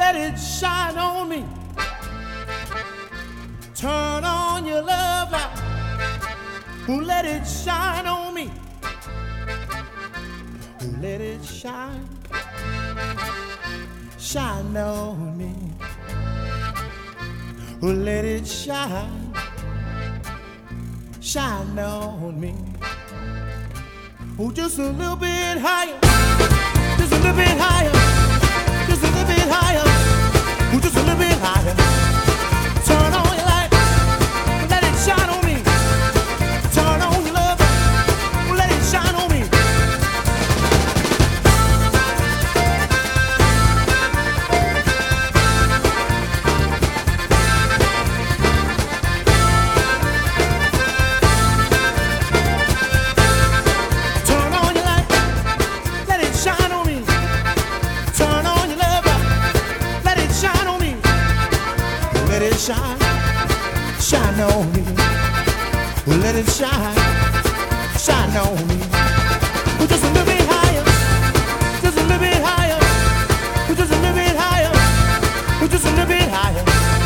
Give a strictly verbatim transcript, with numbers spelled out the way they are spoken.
let it shine on me. Turn on your love light. Oh, let it shine on me. Oh, let it shine. Shine on me. Oh, let it shine. Shine on me. Oh, just a little bit higher. Just a little bit higher. Just a little bit higher. Oh, just a little bit higher. Turn on your light. Let it shine on me. Turn on your love. Let it shine on me. Turn on your light. Let it shine on me. Turn on your love. Let it shine on me. Let it shine. Shine on me. Let it shine. Shine on me. We're just a little bit higher. Just a little bit higher. We're just a little bit higher. We're just a little bit higher.